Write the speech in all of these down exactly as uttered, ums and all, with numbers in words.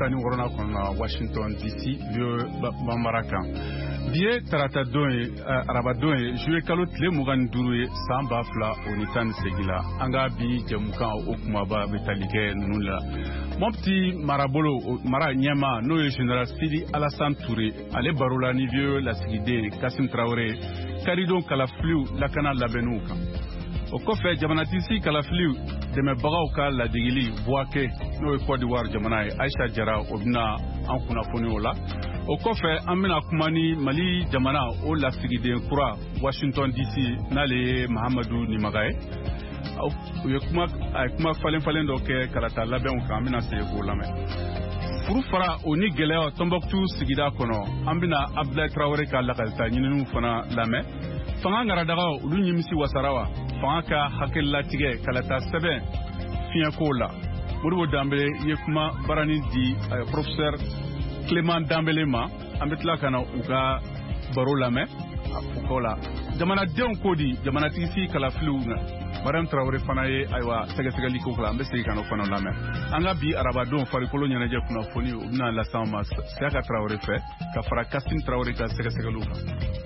tan ni wɔɔrɔ nan kɔnɔ Washington D C lieu banbara kan bi ye tarata don ye araba don ye juillet kalo tile mugan ni duuru ye san ba fila o ni tan ni segin la an ka bi jɛmukan o kumaba bɛ tali kɛ ninnu la Mopti marabolo mara ɲɛma n'o ye General Sidi Alassane Touré ale baro la ni vieux lasigiden Kassim Traoré karidon kalafiliw lakana labɛnniw kan o kɔfɛ jamanatisi kalafiliw dɛmɛbagaw ka ladegeli Buake n'o ye Côte d'Ivoire jamana ye Aïcha Jara o bɛna an kunnafoni o la o kɔfɛ an bɛna kuma ni Mali jamana o lasigiden kura Washington D C n'ale ye Mahamadu Nimaga ye u ye kuma a ye kuma falen falen dɔ kɛ kalata labɛnw kan an bɛna se k'o lamɛn furu fara o ni gɛlɛya Tombouctou sigida kɔnɔ an bɛna Abdoulaye Traoré ka lakalita ɲininiw fana lamɛn fanga ŋaradagaw olu ɲimisi wasara wa fanga ka hakililatigɛ kalata sɛbɛn fiɲɛko la Modibo Danbele ye kuma barani di professeur Clément Danbele ma an bɛ tila ka na u ka baro lamɛn o ko la jamanadenw ko di jamanatigi kalafiliw na Madame Traoré fana ye ayiwa sɛgɛsɛgɛli ko kala an bɛ segin ka n'o fana lamɛn an ka bi arabadon farikolo ɲɛnajɛ kunnafoni u bɛna lase an ma Siaka Traoré fɛ ka fara Kassim Traoré ka sɛgɛsɛgɛliw kan.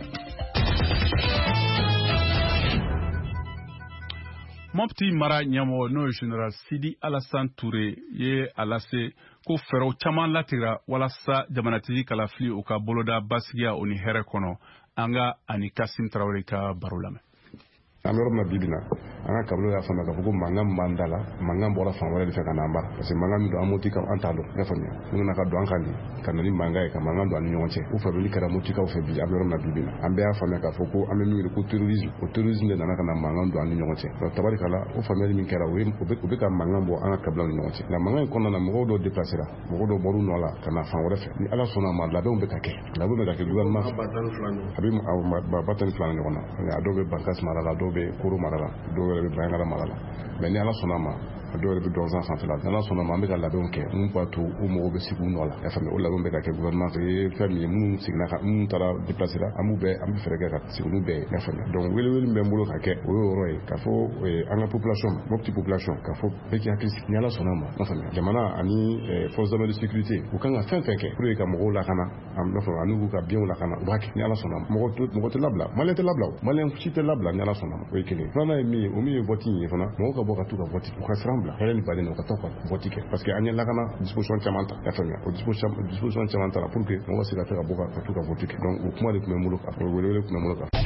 Mopti mara ɲɛmɔgɔ n'o ye General Sidi Alassane Touré ye a lase ko fɛɛrɛw caman latigɛra walasa jamanatigi kalafili u ka boloda basigiya o ni hɛrɛ kɔnɔ an ka ani Kassim Traoré ka baro lamɛn. An yɔrɔ min na bibi na an ka kabila y'a faamuya k'a fɔ ko mankan b'an da la mankan bɔra fan wɛrɛ de fɛ ka n'an bara parce que mankan min don an motikaw an t'a dɔn i y'a faamuya mun nana ka don an kan de ka na ni mankan ye ka mankan don an ni ɲɔgɔn cɛ u fɛɛrɛli kɛra motikaw fɛ bi an bɛ yɔrɔ min na bibi na an bɛɛ y'a faamuya k'a fɔ ko an bɛ min wele ko terrorisme o terrorisme de nana ka na mankan don an ni ɲɔgɔn cɛ donc tabarikala o faamuyali min kɛra o bɛ ka mankan bɔ an ka kabilaw ni ɲɔgɔn cɛ nka mankan in kɔnɔna na mɔgɔw dɔw déplacera mɔgɔw dɔw bɔr'u nɔ la ka na fan wɛrɛ fɛ ni ala sɔnna ma labɛnw bɛ ka kɛ labɛnw bɛ ka kɛ gouvernement a bɛ ba tan ni fila ɲɔgɔn na a dɔw bɛ Bankas mara la dɔw bɛ Koro mara la dɔw yɛrɛ bɛ Bayangara mara la mais ni ala sɔnna ma a dɔw yɛrɛ bɛ Donzan sanfɛla la n'ala sɔnna ma an bɛ ka labɛnw kɛ mun b'a to u mɔgɔw bɛ sigi u nɔ la i y'a faamuya o labɛnw bɛ ka kɛ gouvernement fɛ ye fɛn min ye minnu seginna ka minnu taara déplacera an b'u bɛɛ an bɛ fɛɛrɛ kɛ ka sigi olu bɛɛ ye i y'a faamuya donc welewele min bɛ n bolo ka kɛ o ye o yɔrɔ ye k'a fɔ an ka population Mopti population k'a fɔ bɛɛ k'i hakili sigi ni ala sɔnna ma i y'a faamuya jamana ani forces armées de sécurité u kan ka fɛn fɛn kɛ pour que ka mɔgɔw lakana an b'a fɔ ani k'u ka biɲɛw lakana u b'a kɛ ni ala sɔnna ma mɔgɔ tɛ labila maliyɛn tɛ labila o maliyɛn si tɛ labila ni ala sɔnna ma o ye kelen filanan ye min ye o min ye vote in ye fana mɔgɔw ka bɔ ka t'u ka vote u ka siran bila hɛrɛ ni baden na u ka taa ka vote kɛ parce que an ye lakana disposition caman ta i y'a faamuya o disposition caman ta la pour que mɔgɔw se ka se ka bɔ ka t'u ka vote kɛ donc o kuma de tun bɛ n bolo kan o welewele tun bɛ n bolo kan.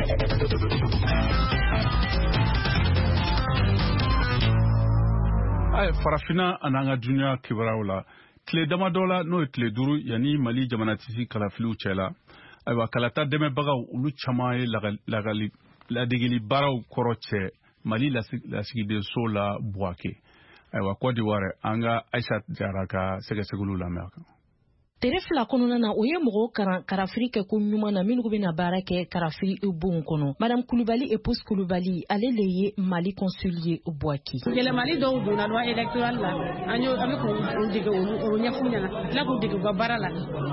Farafina an'an ka dunuya kibaruyaw la tile damadɔ la n'o ye tile duuru yanni Mali jamanatigi kalafiliw cɛ la ayiwa kalata dɛmɛbagaw olu caman ye ladegeli baaraw kɔrɔ cɛ Mali lasigiden so la Buake ayiwa Côte d'Ivoire an ka Aïcha Jara ka sɛgɛsɛgɛliw lamɛn a kan. Tere fila kɔnɔna na o ye mɔgɔw karan karafiri kɛ ko ɲuman na minnu bɛna baara kɛ karafiri bon kɔnɔ. Madame Koulibaly épouse Koulibaly ale le ye Mali consul ye Buaki. Yɛlɛmali dɔw donna loi électorale la an y'o an bɛ k'o dege o ɲɛf'u ɲɛna tila k'u dege u ka baara la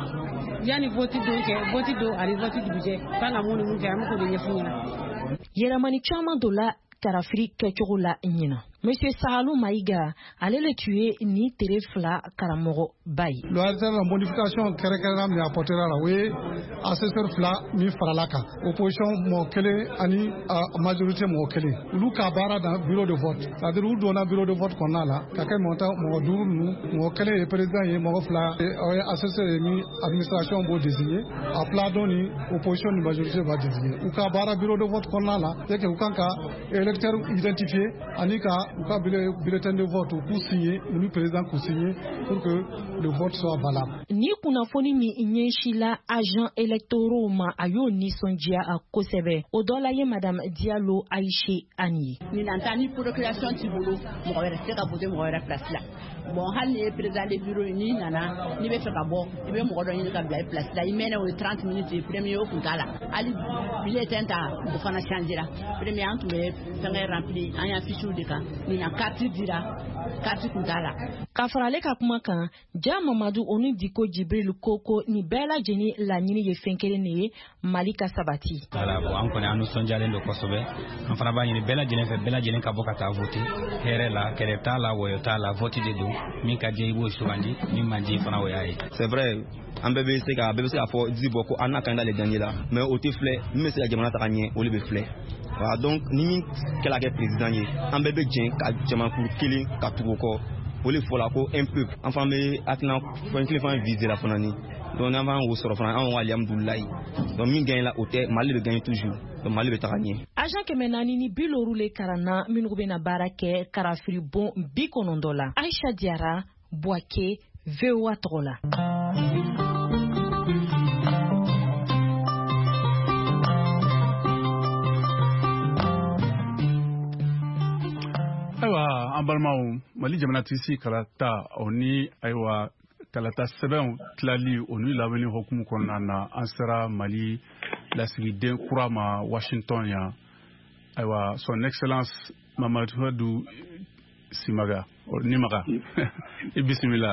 yanni vote don kɛ vote don ani vote dugujɛ kan ka mun ni mun kɛ an bɛ k'o de ɲɛf'u ɲɛna. Yɛlɛmani caman dɔ la karafiri kɛcogo la ɲina. Monsieur Sahalou Maïga, allez le tuer ni tere fila karamɔgɔ bayi. Le hasard la modification kɛrɛkɛrɛnna min apportera la o ye assesseur fila min farala kan opposition mɔgɔ kelen ani majorité mɔgɔ kelen olu ka baara dans bureau de vote c'est-à-dire u donna bureau de vote kɔnɔna la ka kɛ mɔgɔ duuru ninnu mɔgɔ kelen ye président ye mɔgɔ fila o ye assesseur ye min administration b'o désigner a fila dɔ ni opposition ni majorité b'a désigner u ka baara bureau de vote kɔnɔna la c'est que u kan ka électeur identifier ani ka u ka bulletin de vote k'u signer ou le président k'u signer pour que le vote soit valable. Ni kunnafoni min ɲɛsila agent électoraux ma a y'o nisɔndiya a kosɛbɛ o dɔ la ye Madame Diallo Aïché Ani. Ni n'anta ni procuration t'i bolo mɔgɔ wɛrɛ tɛ ka voter mɔgɔ wɛrɛ place la bon hali ni ye président de bureau ni nana ni bɛ fɛ ka bɔ i bɛ mɔgɔ dɔ ɲini ka bila i place la i mɛnna o ye trente minutes ye premier o kun t'a la hali bulletin ta o fana changera premier an tun bɛ fɛngɛ rempli an y'a fichier de kan ni na carte dira carte kun t'a la. Ka fara ale ka kuma kan Ja Mamadu oni Diko Jibril Koko ni bɛɛ lajɛlen laɲini ye fɛn kelen de ye Mali ka sabati. Voilà bon an kɔni an nisɔndiyalen don kosɛbɛ an fana b'a ɲini bɛɛ lajɛlen fɛ bɛɛ lajɛlen ka bɔ ka taa voter hɛrɛ la kɛlɛ t'a la wɔyɔ t'a la vote de don min ka diɲɛ i b'o sugandi min man di fana o y'a ye. C'est vrai an bɛɛ bɛ se ka bɛɛ bɛ se k'a fɔ Didi bɔ ko an n'a kan d'ale gagner la mais o tɛ filɛ min bɛ se ka jamana taga ɲɛ olu bɛ filɛ. Voilà donc ni min kɛla kɛ président ye an bɛɛ bɛ jɛn ka jamakulu kelen ka tugu o kɔ o de fɔla ko un peuple an fana bɛ hakilina fɛn kelen fana viser la fana ni donc n'an b'an o sɔrɔ fana an ko alihamudulilayi donc min gagne la o tɛ Mali bɛ gagner toujours donc Mali bɛ taga ɲɛ. agent kɛmɛ naani ni bi wɔɔrɔ le karanna minnu bɛna baara kɛ karafiri bon bi kɔnɔntɔn la. Aisha Diarra, Boaké, V O A tɔgɔ la. Ayiwa an balimaw Mali jamanatigi kalata o ni ayiwa kalata sɛbɛnw tilali o ni labɛnni hukumu kɔnɔna na an sera Mali lasigiden kura ma Washington yan ayiwa son excellence Mamadou Simaga Nimaga i bisimila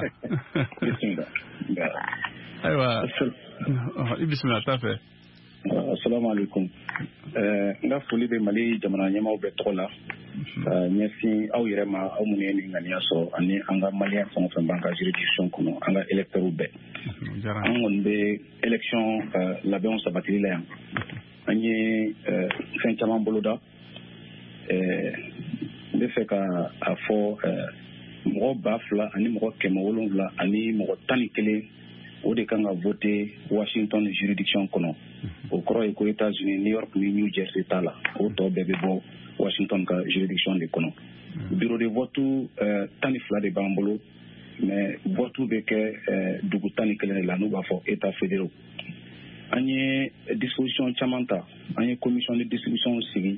ayiwa i bisimila t'a fɛ. Assalamu alaikum. N ka foli bɛ Mali jamana ɲɛmaaw bɛɛ tɔgɔ la ka ɲɛsin aw yɛrɛ ma aw minnu ye nin ŋaniya sɔrɔ ani an ka maliyɛn fɛn o fɛn b'an ka juridiction kɔnɔ an ka électeurs bɛɛ. An kɔni bɛ élection labɛnw sabatili la yan an ye fɛn caman boloda n bɛ fɛ ka a fɔ mɔgɔ ba fila ani mɔgɔ kɛmɛ wolonwula ani mɔgɔ tan ni kelen o de kan ka voter Washington juridiction kɔnɔ o kɔrɔ ye ko États-Unis New York ni New Jersey t'a la o tɔ bɛɛ bɛ bɔ Washington ka juridiction de kɔnɔ bureau de vote tan ni fila de b'an bolo mais vote bɛ kɛ dugu tan ni kelen de la n'u b'a fɔ État fédéraux an ye disposition caman ta an ye commission de distribution sigi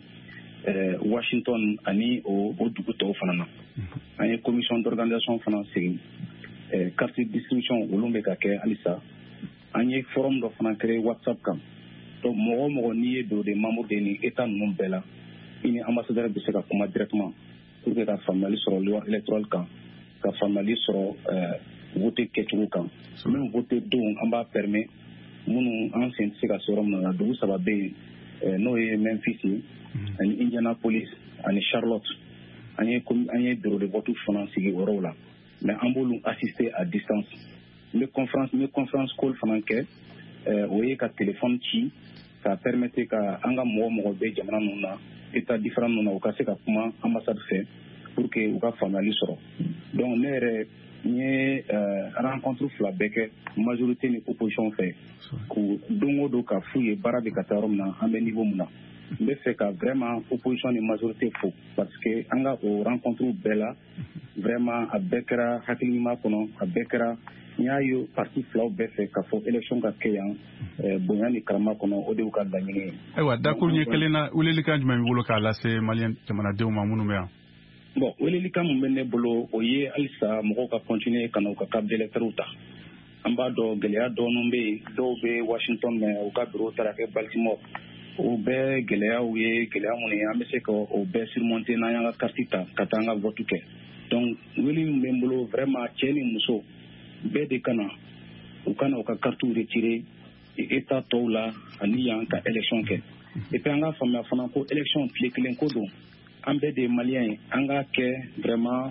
Washington ani o dugu tɔw fana na an ye commission d'organisation fana sigi carte distribution olu bɛ ka kɛ halisa an ye forum dɔ fana créé WhatsApp kan donc mɔgɔ mɔgɔ n'i ye bureau de membre de ni État ninnu bɛɛ la i ni ambassadeur bɛ se ka kuma directement pour que ka faamuyali sɔrɔ loi électorale kan ka faamuyali sɔrɔ vote kɛcogo kan même vote don an b'a permet minnu an sen tɛ se ka se yɔrɔ min na dugu saba bɛ yen n'o ye Memphis ye ani Indianapolis ani Charlotte an ye an ye bureau de vote fana sigi o yɔrɔw la mais an b'olu assister à distance n bɛ conférence n bɛ conférence call fana kɛ o ye ka téléphone ci ka permettre ka an ka mɔgɔ mɔgɔ bɛ jamana ninnu na état différent ninnu na u ka se ka kuma ambassade fɛ pour que u ka faamuyali sɔrɔ donc ne yɛrɛ n ye rencontre fila bɛɛ kɛ majorité ni opposition fɛ k'u don o don ka f'u ye baara bɛ ka taa yɔrɔ min na an bɛ niveau min na n bɛ fɛ ka vraiment opposition ni majorité fo parce que an ka o rencontre bɛɛ la vraiment a bɛɛ kɛra hakiliɲuman kɔnɔ a bɛɛ kɛra n y'a ye parti filaw bɛɛ fɛ k'a fɔ élection ka kɛ yan bonya ni karama kɔnɔ o de y'u ka laɲini ye. Ayiwa d'accord ɲɛ kelen na welelikan jumɛn b'i bolo k'a lase maliyɛn jamanadenw ma minnu bɛ yan. bon welelikan min bɛ ne bolo o ye halisa mɔgɔw ka continuer ka na u ka carte d'électeur ta an b'a dɔn gɛlɛya dɔɔnin bɛ yen dɔw bɛ Washington mais u ka bureau taara kɛ Baltimore o bɛɛ gɛlɛyaw ye gɛlɛya minnu ye an bɛ se ka o bɛɛ surmonter n'an y'an ka carte ta ka taa an ka vote kɛ donc weli min bɛ n bolo vraiment cɛ ni muso bɛɛ de kana u kana u ka carte retirer état tɔw la ani yan ka élection kɛ et puis an ka faamuya fana ko élection tile kelen ko don an bɛɛ de ye maliyɛn ye an ka kɛ vraiment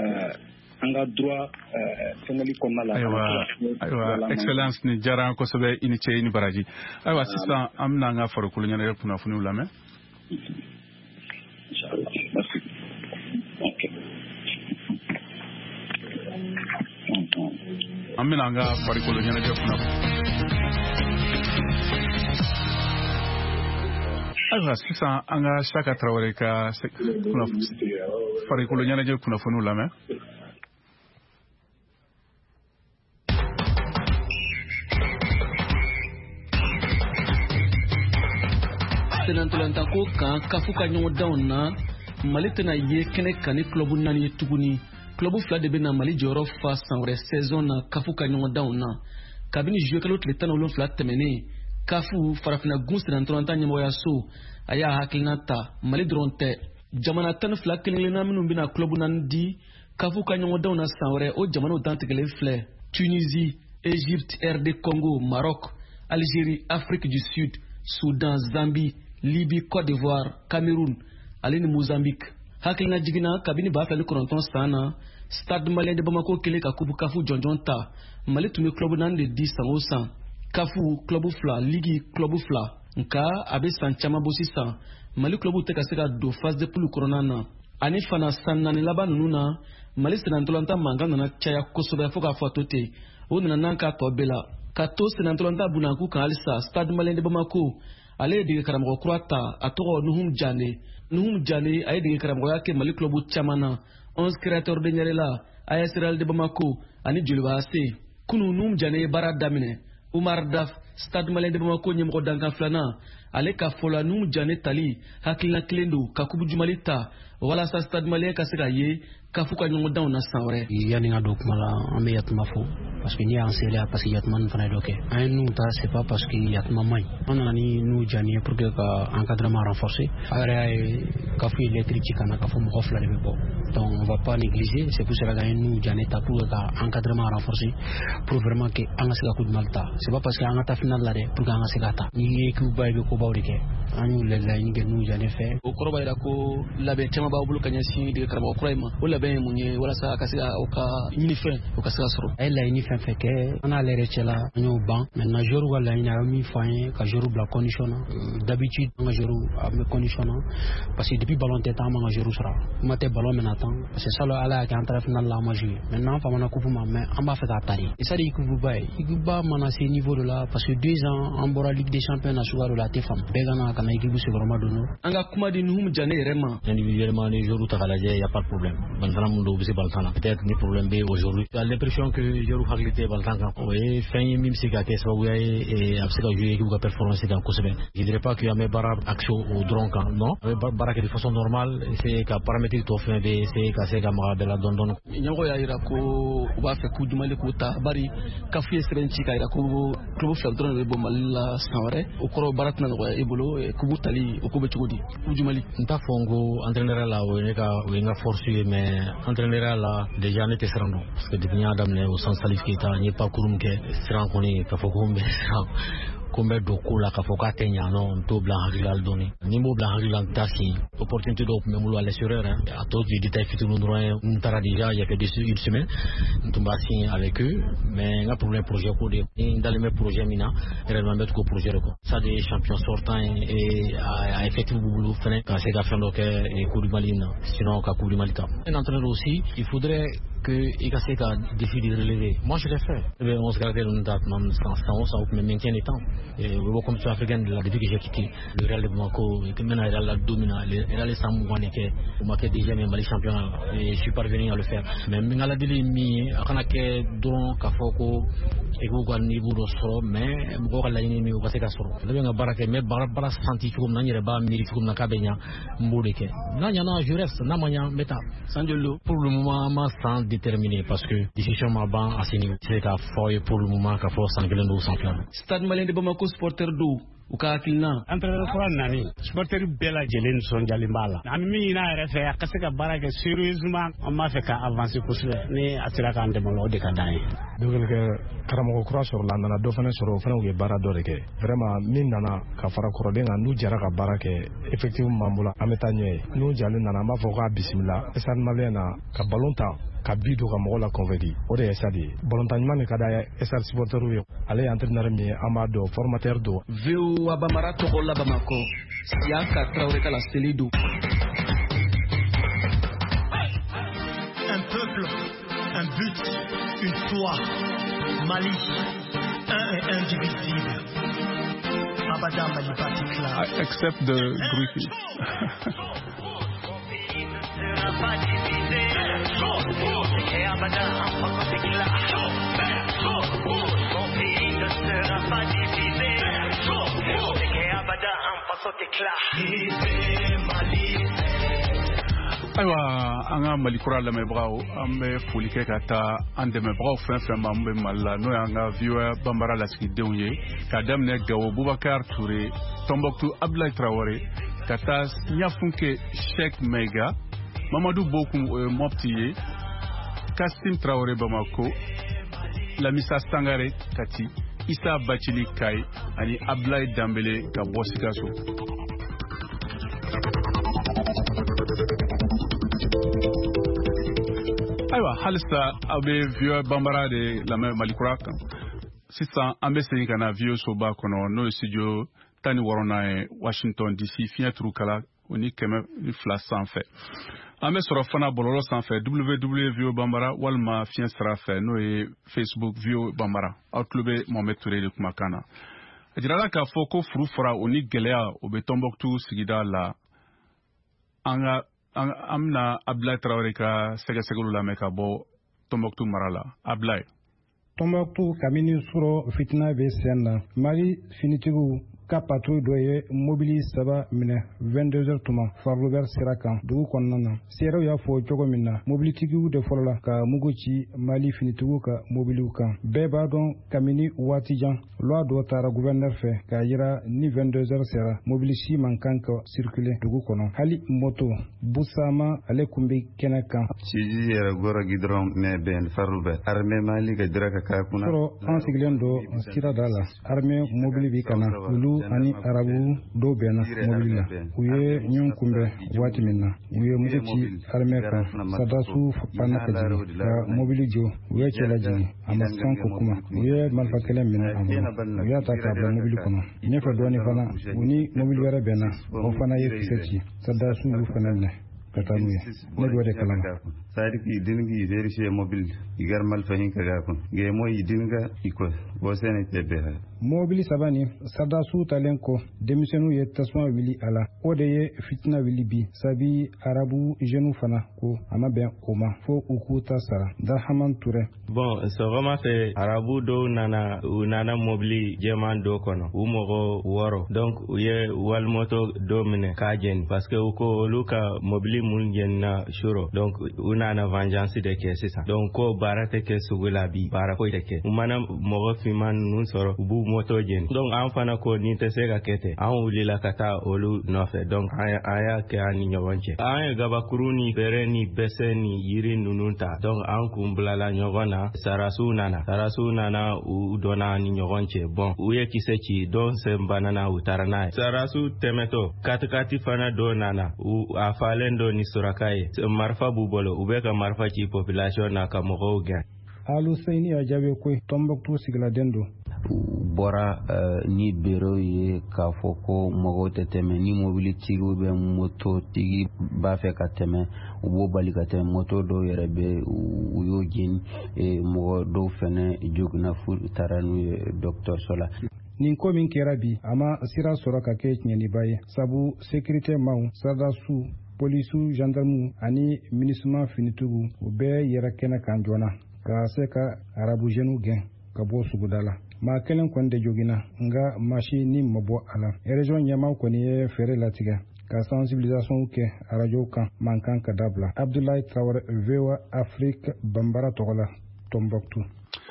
an ka droit fɛngɛli kɔnɔna la. ayiwa ayiwa excellence ni diyara an kosɛbɛ i ni cɛ i ni baraji ayiwa sisan an bɛna an ka farikolo ɲɛnajɛ kunnafoniw lamɛn. Merci. Okay. an bɛna an ka farikolo ɲɛnajɛ kunnafoni. ayiwa sisan an ka Saka Tarawele ka farikolo ɲɛnajɛ kunnafoniw lamɛn. Senantolanta ko kan kafu ka ɲɔgɔn danw na Mali tɛna ye kɛnɛ kan ni club naani ye tuguni club fila de bɛna Mali jɔyɔrɔ fa san wɛrɛ saison na kafu ka ɲɔgɔn danw na kabini juillet kalo tile tan ni wolonwula tɛmɛnen kafu farafina gun senantolanta ɲɛmɔgɔya so a y'a hakilina ta Mali dɔrɔn tɛ jamana tan ni fila kelen-kelenna minnu bɛna club naani di kafu ka ɲɔgɔn danw na san wɛrɛ o jamanaw dantigɛlen filɛ Tunisie, Égypte, R D Congo, Maroc, Algérie, Afrique du Sud, Soudan, Zambie, Libye, Côte d'Ivoire, Cameroun, ale ni Mozambique. Hakilina jiginna kabini ba fila ni kɔnɔntɔn san na Stade Malien de Bamako kele ka kubu kafu jonjonta Mali tumi club nan de dix san o san kafu club fla ligi club fla nka abe san chama bosi san Mali club te ka se ka do phase de poule corona na ani fana san nani laba nuna Mali senantolanta manga nana chaya kosobe foka fotote o nana nanka to bela ka to senantolanta bunanku kan alisa Stade Malien de Bamako ale de karamgo croata atoro nuhum jane nuhum jane ay de karamgo yake Mali club chamana onze créateurs de Nyarela A S R L de Bamako ani Julbase kunu nuhum jane bara damine Umar Daf Stade Malien de Bamako nyemko dankan flana ale ka fola nuhum jane tali hakilna klendo kakubu jumalita wala sa Stade Malien ka seka ye kafuka nyongo daw na sanwre yani nga do kumala ame yatma fo parce que ni en série parce que yatman fana doke un nous ta c'est pas parce que yatma may on a ni nous jani pour que encadrement renforcé ay kafu électrique kana kafu mo khofla de bo donc on va pas négliger c'est pour cela que nous jani ta pour que encadrement renforcé pour vraiment que anga seka coup de malta c'est pas parce que anga ta final la de pour que anga seka ta ni ku bay be ko bawrike anu le la ni que nous jani fait o koroba ira ko labe chama ba bulu kanya si de karaba kroima o labe munye wala sa kasika o ka ni fin o kasika soro ay la ni fin fait que on a les rechela ñu ban maintenant jour wala ina mi fayen ka jour bla condition d'habitude nga jour am condition parce que depuis ballon tête am nga jour sera maté ballon maintenant parce que ça là ala ka entre final la ma jouer maintenant fa mana coupe ma mais on va faire tari et ça dit que vous bail il va menacer niveau de là parce que deux ans en bora Ligue des Champions na sugar de la T F A M begana kana équipe c'est vraiment donno anga kuma di nuhum jane vraiment individuellement les jours où ta kala il y a pas de problème maintenant mon do c'est baltana peut-être ni problème b aujourd'hui j'ai l'impression que jour haglité baltana oui fin même si ka kessa ou et après que jouer équipe performance dans Kosovo je dirais pas qu'il y a mes barab action au drone non baraka de façon normale c'est ka paramétrique to fin b c'est ka c'est camara de la don don nyango ya ira ko ba fe ku dumale ko ta bari ka fi serenci ka ira ko club champion de bomalla sanwre o koro barat na ko ebolo ko butali o ko be chugodi ku dumali nta fongo entraîneur la o ne ka o nga force mais entraîneur la déjà n'était serando parce que depuis adam ne au sens salif qui ta ni pas kurum ke serang koni ka fokumbe kombe do kula ka foka tenya no to blanc hagilal doni ni mo blanc hagilal tasi opportunité do même lo aller sur hein à tous du détail fitu no droit on tara déjà il y a que une semaine on va signer avec eux mais un problème projet pour des dans les mêmes projets mina réellement mettre ko projet ko ça des champions sortants et à effectivement boulot fait quand c'est faire donc et coup du Malina sinon ka coup du Malita un entraîneur aussi il faudrait que Ikase a défi de relever. Moi je l'ai fait. Eh on se gardait une date même sans sans ça ou même maintien les temps. Et le comme ça africain de la depuis que j'ai quitté le Real de Bamako et que maintenant il a la domina il a les Samouraï que au marqué déjà même les champions et je suis parvenu à le faire. Mais mais la délai mi akana ke don kafoko et go ga niveau do soro mais go la ni mi Ikase ka soro. Le nga baraka mais bara senti comme na nyere ba miri comme na kabenya mbodeke. Na nyana je reste na manya meta sanjolo pour le moment ma sans déterminé parce que décision ma ban à ce niveau c'est qu'à foyer pour le moment qu'à force s'engueuler nous sans plan. Stade Malien de Bamako supporter do u ka kilna entraîneur Fran nani supporter bela jelen son jalimbala ami mi na refe akaseka baraka sérieusement on m'a fait avancer pour cela ni atira kan de molo de kadai donc que karamo croix sur la nana do fana sur fana u bara do de ke vraiment min nana ka fara koro de nganu jara ka baraka effectivement mambula ametanye nu jalen nana ma foka bismillah Stade Malien na ka balonta ka bidu ka mo la convaincre o de ça dit volontairement ne kada Stade supporter yo ale entraîneur mi amado formateur do veu abamara to la Bamako siaka Traoré kala Selido un peuple un but une foi Mali un et indivisible Abada Mali Batikla except the Griffith ayiwa an ka Mali kura lamɛnbagaw an bɛ foli kɛ ka taa an dɛmɛbagaw fɛn fɛn ma an bɛ Mali la n'o y'an ka V O A Banbara lasigidenw ye ka daminɛ Gawo Boubacar Touré Tombouctou Abdoulaye Traoré ka taa Ɲafunke Cheikh Meiga Mamadou Bokoum o ye Mopti ye Kassim Traoré Bamako Lamissa Sangare Kati Issa Bachili Kai ani Abdoulaye Dambele ka bɔ Sikaso. Ayiwa halisa aw bɛ vieux Bambara de lamɛn Malikura kan sisan an bɛ segin ka na vieux soba kɔnɔ n'o ye studio tan ni wɔɔrɔnan ye Washington D C fiɲɛ turu kala o ni kɛmɛ ni fila sanfɛ an bɛ sɔrɔ fana bɔlɔlɔ sanfɛ w w w vieux Bambara walima fiɲɛ sira fɛ n'o ye Facebook vieux Bambara aw tulo bɛ Mohamed Touré de kumakan na a jirala k'a fɔ ko furu fara o ni gɛlɛya o bɛ Tombouctou sigida la an ka an bɛna Ablaye Traoré ka sɛgɛsɛgɛliw lamɛn ka bɔ Tombouctou mara la Ablaye. Tombouctou kabini sɔrɔ fitina bɛ sen na Mali finitigiw ka patrouille dɔ ye mobili saba minɛ vingt-deux heures tuma Farlobert sira kan dugu kɔnɔna na seerew y'a fɔ cogo min na mobilitigiw de fɔlɔ la ka mugu ci Mali finitigiw ka mobiliw kan bɛɛ b'a dɔn kabini waati jan loi dɔ taara gouverneur fɛ k'a yira ni vingt-deux heures sera mobili si man kan ka circuler dugu kɔnɔ hali moto busama ale kun bɛ kɛnɛ kan ciji yɛrɛ gɔrɔ gidɔrɔn mɛ bɛn Farlobert armée Mali ka dira ka k'a kunna sɔrɔ an sigilen don sira da la armée mobili bi kana olu ani arabu dɔw bɛnna mobili la u ye ɲɔgɔn kunbɛn waati min na u ye mugu ci armée kan Sadasu panna ka jigin ka mobili jɔ u ye cɛ lajigin a ma san ko kuma u ye marifa kelen minɛ a bolo u y'a ta k'a bila mobili kɔnɔ ɲɛfɛ dɔɔnin fana u ni mobili wɛrɛ bɛnna o fana ye kisɛ ci Sadasu y'u fana minɛ ka taa n'u ye ne b'o de kalama sadiki dingi vérifier mobile igar mal fahin ka ga kun ge mo yidinga iko bo sene tebe mobili sabani Sadasu talen ko denmisɛnninw ye tasuma wili a la o de ye fitina wili bi sabi arabu jeunes fana ko a ma bɛn o ma fo u k'u ta sara Dahaman Touré. Bon sɔgɔma fɛ arabu dɔw nana u nana mobili jɛman dɔ kɔnɔ u mɔgɔ wɔɔrɔ donc u ye walimoto dɔ minɛ k'a jɛni parce que u ko olu ka mobili mun jɛnina suro donc u nana vengeance de kɛ sisan donc ko baara tɛ kɛ sugu la bi baara foyi tɛ kɛ u mana mɔgɔ finman ninnu sɔrɔ u b'u moto jɛni donc an fana ko nin tɛ se ka kɛ ten an wulila ka taa olu nɔfɛ donc an y'a kɛ an ni ɲɔgɔn cɛ an ye gabakuru ni fɛrɛ ni bɛsɛ ni yiri ninnu ta donc an kun bilala ɲɔgɔn na Sarasiw nana Sarasiw nana u donna ni ɲɔgɔn cɛ bon u ye kisɛ ci donc sen banana u taara n'a ye Sarasiw tɛmɛtɔ katikati fana dɔ nana u a falen dɔ ni suraka ye marifa b'u bolo u bɛ ka marifa ci population na ka mɔgɔw gɛn. Alu Seyni a jaabi ko Tombouctou sigiladen don bɔra ni bero ye k'a fɔ ko mɔgɔw tɛ tɛmɛ ni mobilitigiw bɛ moto tigi b'a fɛ ka tɛmɛ u b'o bali ka tɛmɛ moto dɔw yɛrɛ bɛ u y'o jeni mɔgɔ dɔw fɛnɛ joginna fu taara n'u ye dɔgɔtɔrɔso la. nin ko min kɛra bi a ma sira sɔrɔ ka kɛ tiɲɛniba ye sabu sécurité maaw Sadasu polisiw gendarmew ani MINUSMA finitigiw u bɛɛ yɛrɛ kɛnɛ kan joona ka se ka arabu jeunes gɛn ka bɔ suguda la maa kelen kɔni de joginna nga masi ni mabɔ a la région ɲɛmaw kɔni ye fɛɛrɛ latigɛ ka sensibilisation kɛ arajow kan man kan ka dabila Abdoulaye Traoré V O A Afrique Bambara tɔgɔ la Tombouctou.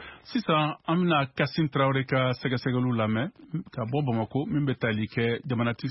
Sisan an bɛna Kasim Traoré ka sɛgɛsɛgɛliw lamɛn ka bɔ Bamako min bɛ tali kɛ jamanati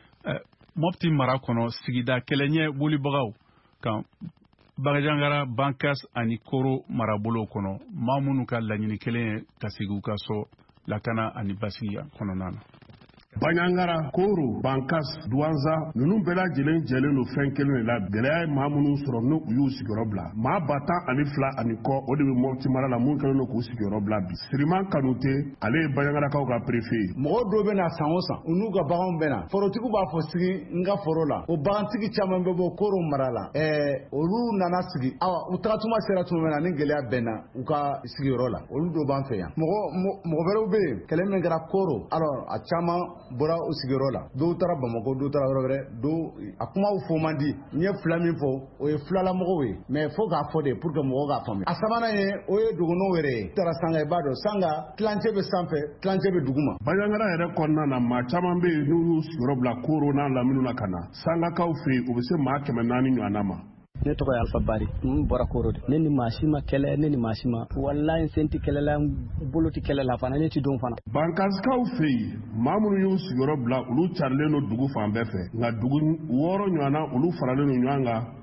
Mopti mara kɔnɔ sigida kɛlɛɲɛ bolibagaw kan Bagajangara Bankas ani Koro marabolo kɔnɔ maa minnu ka laɲini kelen ye ka segin u ka so lakana ani basigiya kɔnɔna na. Banyangara, Koro, Bankas, Douanza, ninnu bɛɛ lajɛlen jɛlen don fɛn kelen de la gɛlɛya ye maa minnu sɔrɔ n'u y'u sigiyɔrɔ bila maa ba tan ani fila ani kɔ o de bɛ Mopti mara la mun kɛlen don k'u sigiyɔrɔ bila bi Siriman Kanute ale ye Bayangarakaw ka préfet mɔgɔ dɔw bɛ na san o san u n'u ka baganw bɛ na forotigiw b'a fɔ sigi n ka foro la o bagantigi caman bɛ bɔ Koro mara la ɛɛ olu nana sigi awa u tagatuma sera tuma min na ni gɛlɛya bɛnna u ka sigiyɔrɔ la olu dɔw b'an fɛ yan mɔgɔ mɔgɔ wɛrɛw bɛ yen kɛlɛ min kɛra Koro alors a caman bɔra u sigiyɔrɔ la dɔw taara Bamako dɔw taara yɔrɔ wɛrɛ dɔw a kumaw fɔ man di n ye fila min fɔ o ye filalamɔgɔw ye mais fo k'a fɔ de pour que mɔgɔw k'a faamuya a sabanan ye o ye duguniw yɛrɛ ye taara Sanga i b'a dɔn Sanga tilancɛ bɛ sanfɛ tilancɛ bɛ duguma Banyangara yɛrɛ kɔnɔna na maa caman bɛ yen n'u y'u sigiyɔrɔ bila Koro n'a lamini na ka na Sangakaw fɛ yen u bɛ se maa kɛmɛ naani ɲɔgɔnna ma. Ne tɔgɔ ye Alpha Bari n bɔra Koro de ne ni maa si ma kɛlɛ ne ni maa si ma walayi n sen tɛ kɛlɛ la n bolo tɛ kɛlɛ la fana ne tɛ don fana. Bankasikaw fɛ yen maa minnu y'u sigiyɔrɔ bila olu carilen don dugu fan bɛɛ fɛ nka dugu wɔɔrɔ ɲɔgɔnna olu faralen don ɲɔgɔn kan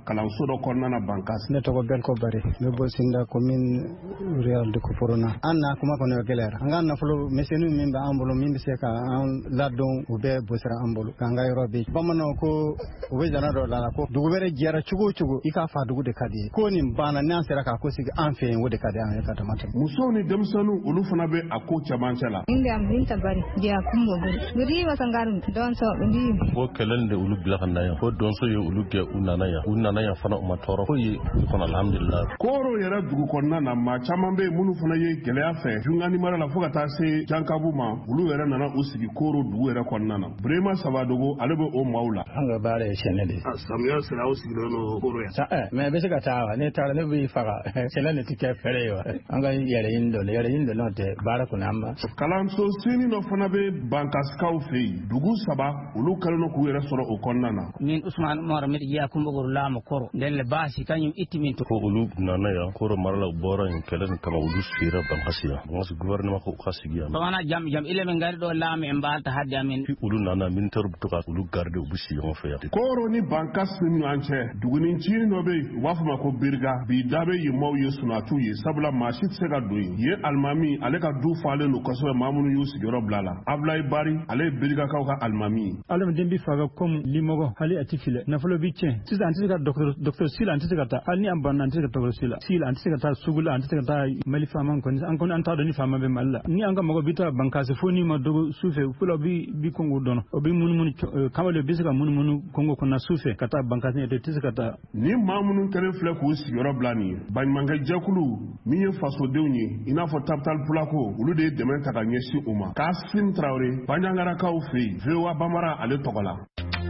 kalanso dɔ kɔnɔna na Bankas. Ne tɔgɔ Belko Bari ne bɔ Sinda commune rurale de Koforona. An na kuma kɔnɔ gɛlɛyara. An ka nafolo misɛnninw min bɛ an bolo min bɛ se ka an ladon u bɛɛ bosira an bolo k'an ka yɔrɔ bɛ bamananw ko u bɛ jana dɔ la ko dugu wɛrɛ jɛra cogo o cogo i k'a fa dugu de ka di ye. Ko nin banna n'an sera k'a ko sigi an fɛ yen o de ka di an ye ka dama tɛmɛ. Musow ni denmisɛnninw olu fana bɛ a ko cɛmancɛ la. Inde am binta bari dia kumbo bari. Gudi wasangaru don so ndi. Ko kelen de olu bila ka na yan. Ko donso ye olu gɛ u nana yan. U nana yan fana u ma tɔɔrɔ ko ye kɔnɔ alhamdulillah. Koro yɛrɛ dugu kɔnɔna na maa caman bɛ minnu fana ye gɛlɛya fɛ Jungani mara la fo ka taa se Jankabu ma olu yɛrɛ nana u sigi Koro dugu yɛrɛ kɔnɔna na. Brema Sabadogo ale bɛ o maaw la. An ka baara ye sɛnɛ de. Samiya sera aw sigilen don Koro yan. Mais bɛ se ka taa wa ne taara ne b'i faga sɛnɛ de tɛ kɛ fɛrɛ ye wa. An ka yɛrɛ ɲini dɔ yɛrɛ ɲini dɔ n'o tɛ baara kɔnɔ an ma. Kalanso sini dɔ fana bɛ Bankasikaw fɛ yen dugu saba olu kɛlen don k'u yɛrɛ sɔrɔ o kɔnɔna na. Min Usman Mohamed ya kumbogoro la mo Koro den le basi kanyu itimin to. Ko olu nana yan Koro marala bɔra in kɛlɛ kama olu sira Bankasiya. Ngas gouvernement ko kasigiya. Bana jam jam ile men gari do la me mba ta hadda min. Olu nana militaire to ka olu garde u bisi yon fɛ yan. Koro ni Bankas ni ɲɔgɔn duguni cini dɔ bɛ yen u b'a fɔ ma ko Biriga bi da bɛ yen maaw ye sunatu ye sabula maa si tɛ se ka don yen. Ye alimami ale ka du falen don kosɛbɛ maa minnu y'u sigiyɔrɔ bila la. Ablaye Bari ale ye Birigakaw ka alimami ye. Adamaden bɛ faga comme limɔgɔ hali a tɛ filɛ nafolo bɛ tiɲɛ sisan an tɛ se ka docteur Sila an tɛ se ka taa hali ni an banna an tɛ se ka docteur Sila Sila an tɛ se ka taa sugu la an tɛ se ka taa Mali faama kɔni an kɔni an t'a dɔn ni faama bɛ Mali la ni an ka mɔgɔ bɛ taa Bankasi fo ni ma dogo sufɛ fɔlɔ bi bi Kongo dɔn o bɛ munumunu kamalen bɛ se ka munumunu Kongo kɔnɔ sufɛ ka taa Bankasi yɛrɛ tɛ se ka taa. Ni maa minnu kɛlen filɛ k'u sigiyɔrɔ bila nin ye baɲumankɛ jɛkulu min ye fasodenw ye i n'a fɔ Tapital Pulako olu de ye dɛmɛ ta ka ɲɛsin u ma. Kasim Traoré Banyangarakaw fɛ yen V O A Bamara ale tɔgɔ la.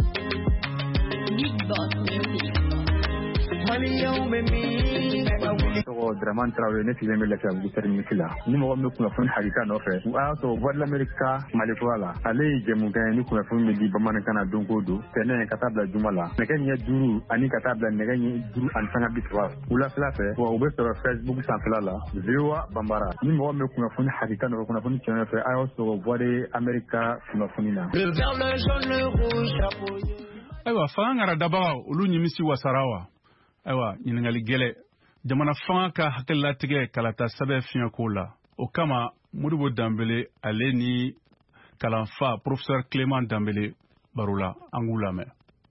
Tɔgɔ Dramane Traoré ne sigilen bɛ Lafiya bugu terminus la ni mɔgɔ min bɛ kunnafoni hakika nɔfɛ u y'a sɔrɔ Voix de l'Amérique Mali kura la ale ye jɛmukan ye ni kunnafoni bɛ di bamanankan na don o don tɛnɛ ka taa bila juma la nɛgɛ ɲɛ duuru ani ka taa bila nɛgɛ ɲɛ duuru ani sanga bi saba wulafɛla fɛ wa u bɛ sɔrɔ Facebook sanfɛla la V O A Bambara ni mɔgɔ min bɛ kunnafoni hakika nɔfɛ kunnafoni tiɲɛ nɔfɛ a y'aw sɔrɔ Voix de l'Amérique kunnafoni na. Ayiwa fanga ngara dabaga olu nyimisi wasara wa ayiwa ɲininkali gɛlɛ jamana fanga ka hakililatigɛ kalata sɛbɛn fiɲɛko la o kama Modibo Dambele ale ni kalanfa professeur Clément Dambele baro la an k'u lamɛn.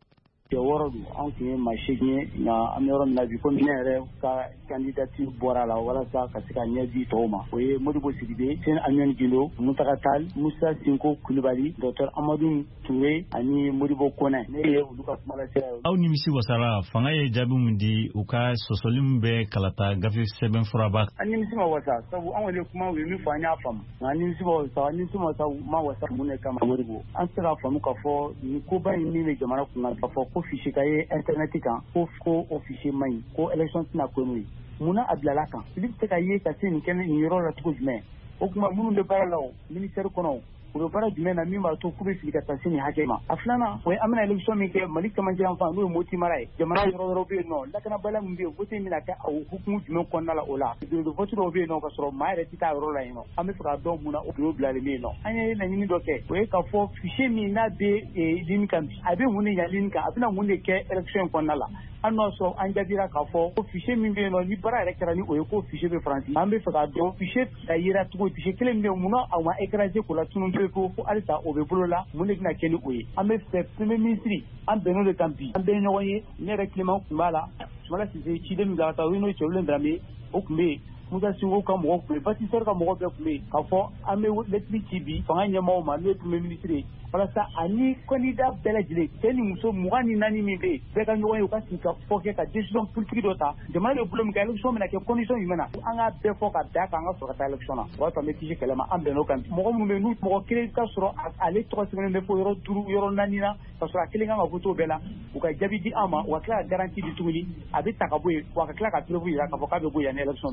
Cɛ wɔɔrɔ don an tun ye maa seegin ye nka an bɛ yɔrɔ min na bi komi ne yɛrɛ ka candidature bɔra la walasa ka se ka ɲɛ di tɔw ma o ye Modibo Sidibe Seni Amiani Gindo Muntaka Tall Musa Sinko Kulibali docteur Amadou Touré ani Modibo Konɛ ne ye olu ka kuma lase aw nimisi wasara fanga ye jaabi min di u ka sɔsɔli min bɛ kalata gafe sɛbɛn furaba an nimisi ma wasa sabu an wele kuma u ye min fɔ an y'a faamu nka an nimisi ma wasa an nimisi ma wasa ma wasa mun de kama Modibo an tɛ se k'a faamu k'a fɔ nin koba in min bɛ jamana kunna k'a fɔ ko fichier ka ye internet kan ko ko o fichier man ɲi ko élection tɛna ko n'o ye munna a bilala kan fili bɛ se ka ye ka se nin kɛnɛ nin yɔrɔ la cogo jumɛn o tuma minnu bɛ baara la o ministère kɔnɔ o bɛ baara jumɛn na min b'a to k'u bɛ fili ka taa se nin hakɛ ma a filanan o ye an bɛna élection min kɛ Mali cɛmancɛ yan fan n'o ye Moti mara ye jamana yɔrɔ wɛrɛw bɛ yen nɔ lakanabaliya min bɛ yen vote bɛna kɛ o hukumu jumɛn kɔnɔna la o la bureau de vote dɔw bɛ yen nɔ ka sɔrɔ maa yɛrɛ tɛ taa yɔrɔ la yen nɔ an bɛ fɛ k'a dɔn mun na o bureau bilalen bɛ yen nɔ an ye laɲini dɔ kɛ o ye k'a fɔ fichier min n'a bɛ ligne kan a bɛ mun de ɲa ligne kan a bɛna mun de kɛ élection in kɔnɔna la an n'o sɔrɔ an jaabira k'a fɔ ko fichier min bɛ yen nɔ ni baara yɛrɛ kɛra ni o ye ko fichier bɛ Faransi an bɛ fɛ k'a dɔn fichier ka yera cogo fichier kelen min bɛ yen mun na a ma écraser k'o la tunun pewu pewu fo halisa o bɛ bolo la mun de bɛna kɛ ni o ye an bɛ fɛ premier ministre an bɛnn'o de kan bi an bɛɛ ye ɲɔgɔn ye ne yɛrɛ Clément tun b'a la Sumala Sise ciden min bila ka taa o ye n'o ye Cɛwolon Darame o tun bɛ yen Musa Sinko ka mɔgɔw tun bɛ yen Baptiste ka mɔgɔw bɛɛ tun bɛ yen k'a fɔ an bɛ lettre ci bi fanga ɲɛmɔgɔw ma n'o ye premier ministre ye walasa ani candidat bɛɛ lajɛlen cɛ ni muso mugan ni naani min bɛ yen bɛɛ ka ɲɔgɔn ye u ka sigi ka fɔ kɛ ka décision politique dɔ ta jamana de bolo min ka élection bɛna kɛ condition jumɛn na an ka bɛɛ fɔ ka da kan an ka sɔrɔ ka taa élection na o b'a to an bɛ kisi kɛlɛ ma an bɛnn'o kan mɔgɔ minnu bɛ yen n'u mɔgɔ kelen ka sɔrɔ ale tɔgɔ sɛbɛnnen bɛ fo yɔrɔ duuru yɔrɔ naani na ka sɔrɔ a kelen kan ka vote o bɛɛ la u ka jaabi di an ma u ka tila ka garantie di tuguni a bɛ ta ka bɔ yen wa ka tila ka preuve jira k'a fɔ k'a bɛ bɔ yen yanni élection dun cɛ.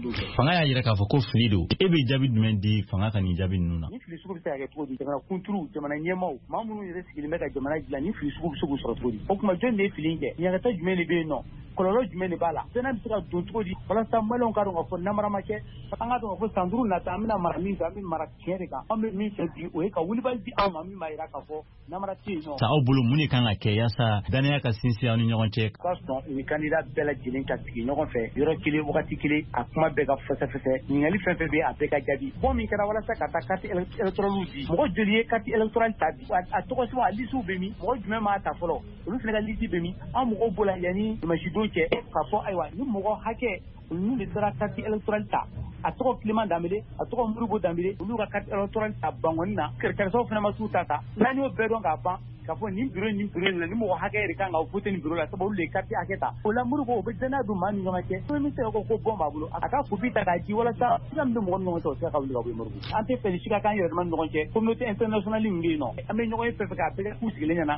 fanga y'a yira k'a fɔ ko fili don e bɛ jaabi jumɛn di fanga ka nin jaabi ninnu na ni fili sugu bɛ se ka kɛ cogo di jamana kunturu jamana ɲɛmaaw maa minnu yɛrɛ sigilen bɛ ka jamana dilan ni fili sugu bɛ se k'u sɔrɔ cogo di o tuma jɔn de ye fili in kɛ ɲagata jumɛn de bɛ yen nɔ kɔlɔlɔ jumɛn de b'a la sɛnɛ bɛ se ka don cogo di walasa maliyɛnw ka dɔn k'a fɔ namara ma kɛ an ka dɔn k'a fɔ san duuru nata an bɛna mara min kan an bɛ mara tiɲɛ de kan an bɛ min fɛ bi o ye ka wulibali di anw ma min b'a jira k'a fɔ namara tɛ yen nɔ. sa aw bolo mun de kan ka kɛ yaasa danaya ka sinsin aw ni ɲɔgɔn cɛ. ka sɔn u ni candidat bɛɛ lajɛlen ka sigi ɲɔgɔn fɛ yɔrɔ kelen wagati kelen a kuma bɛɛ ka fɛsɛfɛsɛ ɲininkali fɛn fɛn bɛ a bɛɛ ka jaabi bɔ min kɛra walasa ka taa carte électorale di mɔgɔ joli ye carte électorale ta bi a tɔgɔ sɛbɛn a lisiw bɛ min mɔgɔ jumɛn b'a ta fɔlɔ olu fana ka lisi bɛ min an mɔgɔw b'o la yanni dimanche don cɛ k'a fɔ ayiwa ni mɔgɔ hakɛ olu de sera carte électorale ta a tɔgɔ Clément Dambélé a tɔgɔ Modibo Dambélé olu ka carte électorale ta bangɔni na kɛrɛkɛrɛsɛw fana ma s'u ta ta n'an y'o bɛɛ dɔn k'a ban k'a fɔ nin bureau nin bureau nin na ni mɔgɔ hakɛ yɛrɛ kan ka voter nin bureau la sabu olu de ye carte hakɛ ta o la Modibo o bɛ danaya don maa ni ɲɔgɔn cɛ premier ministre ko ko bon b'a bolo a ka copie ta k'a di walasa sisan min bɛ mɔgɔ ni ɲɔgɔn cɛ o tɛ se ka wuli ka bɔ yen Modibo an tɛ fɛ ni sika k'an yɛrɛ dama ni ɲɔgɔn cɛ communauté internationale min bɛ yen nɔ an bɛ ɲɔgɔn ye fɛn fɛn k'a bɛɛ k'u sigilen ɲɛna.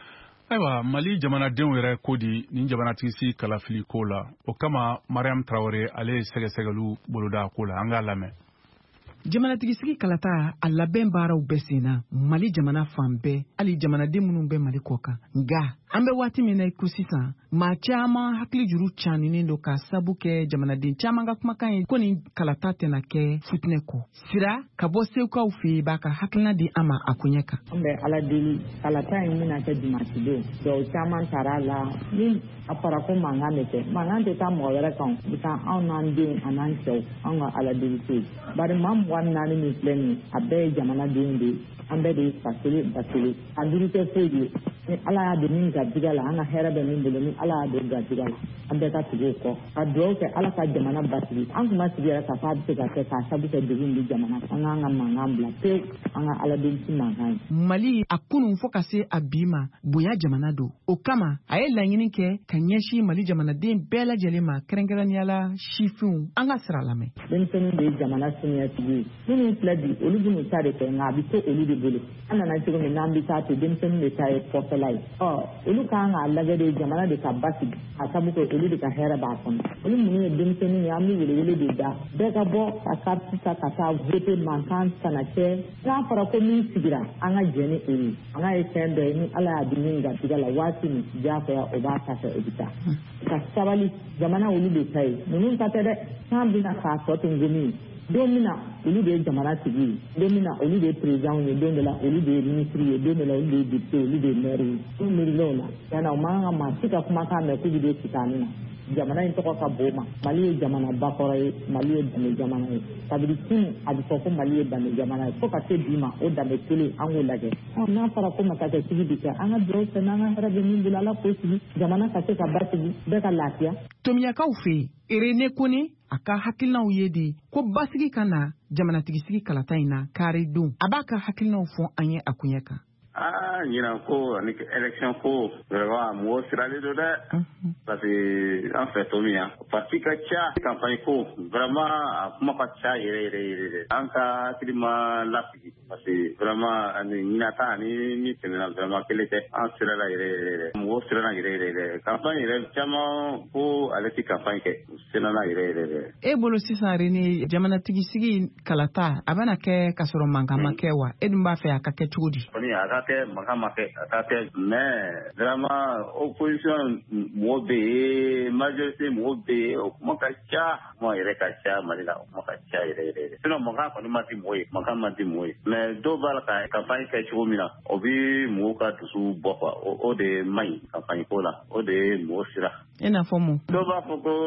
Ayiwa Mali jamanadenw yɛrɛ ko di nin jamanatigisi kalafili ko la o kama Mariam Traoré ale ye sɛgɛsɛgɛliw boloda ko la an k'a lamɛn. Jamanatigisi kalata a labɛn baaraw bɛɛ sen na Mali jamana fan bɛɛ hali jamanaden minnu bɛ Mali kɔ kan nka an bɛ waati min na i ko sisan maa caman hakili juru caninen don ka sabu kɛ jamanaden caman ka kumakan ye ko nin kalata tɛna kɛ futinɛ kɔ sira ka bɔ sewukaw fɛ yen b'a ka hakilina di an ma a ko ɲɛ kan. An bɛ ala deli kalata in bɛna kɛ dimanche don dɔw caman taara a la ni a fɔra ko mankan bɛ kɛ mankan tɛ taa mɔgɔ wɛrɛ kan o bɛ taa anw n'an denw a n'an cɛw an ka ala deli tɛ yen bari maa mugan naani min filɛ nin ye a bɛɛ ye jamanadenw de ye an bɛɛ de ye fa kelen ba kelen a duru tɛ foyi de ye ni ala y'a don min garijɛgɛ la an ka hɛrɛ bɛ min bolo ni ala y'a don garijɛgɛ la an bɛɛ ka tugu o kɔ ka dugawu kɛ ala ka jamana basigi an tun ma sigi yɛrɛ k'a fɔ a bɛ se ka kɛ k'a sabu kɛ degun di jamana an k'an ka mankan bila pewu an ka ala deli ti mankan ye. Mali a kunun fo ka se a bi ma bonya jamana don o kama a ye laɲini kɛ ka ɲɛsin Mali jamanaden bɛɛ lajɛlen ma kɛrɛnkɛrɛnnenya la sifinw an ka sira lamɛn. Denmisɛnninw de ye jamana siniɲɛtigi ye minnu filɛ bi olu bɛ n'u ta de kɛ nka a bɛ to olu de bolo an nana cogo min n'an bɛ taa to denmisɛnninw de ta ye kɔfɛla ye ɔ olu kan k'a lajɛ de jamana de ka basigi a sabu kɛ olu de ka hɛrɛ b'a kɔnɔ olu minnu ye denmisɛnninw ye an bɛ welewele de da bɛɛ ka bɔ ka carte ta ka taa voter mankan kana kɛ n'a fɔra ko min sigira an ka jɛ ni o ye an ka ye fɛn dɔ ye ni ala y'a di min garijɛgɛ la waati min diyagoya o b'a ta fɛ o bɛ taa ka sabali jamana olu de ta ye ninnu ta tɛ dɛ n'an bɛna k'a tɔ to ngomi ye don min na olu de ye jamana tigi ye don min na olu de ye président ye don dɔ la olu de ye ministre ye don dɔ la olu de ye député olu de ye maire ye n'u miirila o la yanni o man kan ka maa si ka kumakan mɛn k'olu de ye sitaani na jamana in tɔgɔ ka bon ma Mali ye jamana bakɔrɔ ye Mali ye danbe jamana ye kabini sini a bɛ fɔ ko Mali ye danbe jamana ye fo ka se bi ma o danbe kelen an k'o lajɛ n'a fɔra ko masakɛ sigi bi kɛ an ka dugawu kɛ n'an ka hɛrɛ bɛ min bolo ala k'o sigi jamana ka se ka basigi bɛɛ ka lafiya. Tomiyakaw fɛ yen Irene Kone a ka hakilinaw ye de ko basigi ka na jamanatigisi kalata in na kari don a b'a ka hakilinaw fɔ an ye a kun ɲɛ kan. Ah, ɲinan ko ani élection ko vraiment mɔgɔ siralen don dɛ parce que an fɛ to min yan parti ka ca campagne ko vraiment a kuma ka ca yɛrɛ yɛrɛ yɛrɛ dɛ an ka hakili ma lasigi parce que vraiment ani ɲinata ani min tɛmɛna vraiment kelen tɛ an sirala yɛrɛ yɛrɛ yɛrɛ mɔgɔ sirala yɛrɛ yɛrɛ yɛrɛ campagne yɛrɛ caman ko ale tɛ campagne kɛ sirala yɛrɛ yɛrɛ yɛrɛ. E bolo sisan Rene jamanatigisi kalata a bɛna kɛ ka sɔrɔ mankan ma kɛ wa e dun b'a fɛ a ka kɛ cogo di. A ka kɛ mankan ma kɛ a ka kɛ mais vraiment opposition mɔgɔ bɛ yen majorité mɔgɔ bɛ yen o kuma ka ca kuma yɛrɛ ka ca Mali la o kuma ka ca yɛrɛ yɛrɛ yɛrɛ sinon mankan kɔni ma di mɔgɔ ye mankan ma di mɔgɔ ye mais dɔw b'a la ka campagne kɛ cogo min na o bɛ mɔgɔw ka dusu bɔ quoi o de man ɲi campagne ko la o de ye mɔgɔ sira. I n'a fɔ mun. dɔw b'a fɔ ko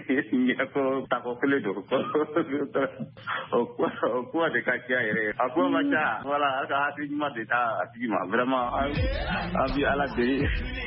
ko tako kelen don o kuma de ka ca yɛrɛ a kuma ma ca voilà a ka hakili ɲuman de ta a tigi ma vraiment an bɛ ala deli.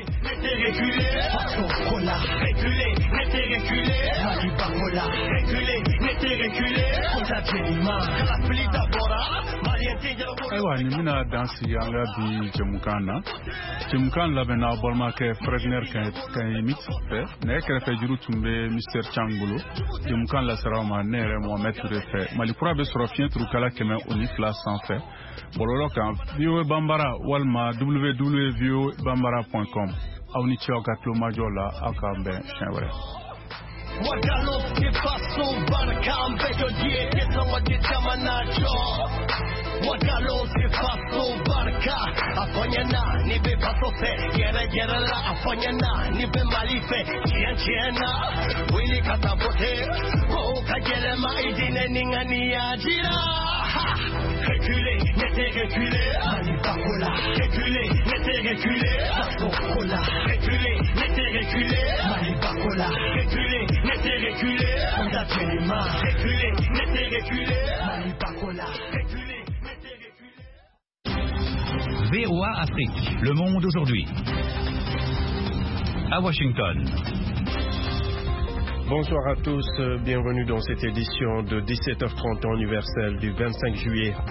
Ayiwa nin bɛna dan sigi an ka bi jɛmukan na jɛmukan labɛnna balimakɛ Fredner Kanyemi fɛ nɛgɛ kɛrɛfɛ juru tun bɛ Mister Chan bolo jɛmukan lasaraw ma ne yɛrɛ Mohamed Touré fɛ Malikura bɛ sɔrɔ fiɲɛ turukala kɛmɛ o ni fila sanfɛ bɔlɔlɔ kan V O A Bambara walima w w w point v o a bambara point com aw ni ce aw ka tulomajɔ la aw k'an bɛn siɲɛ wɛrɛ. Wagalo ke paso barka mbejo die kesa wadi chama nacho Wagalo ke paso barka afanya na nibe paso se yera yera la afanya na nibe malife chien chiena wili katabote ho kagele maidine ningani ajira Reculé, n'était reculé, Manipacola. Reculé, n'était reculé, Manipacola. Reculé, n'était reculé, Manipacola. Reculé, n'était reculé, Onda Chelima. Reculé, n'était reculé, Manipacola. Reculé, n'était reculé. V O A Afrique, le monde aujourd'hui. À Washington. Bonsoir à tous, bienvenue dans cette édition de dix-sept heures trente temps universel du vingt-cinq juillet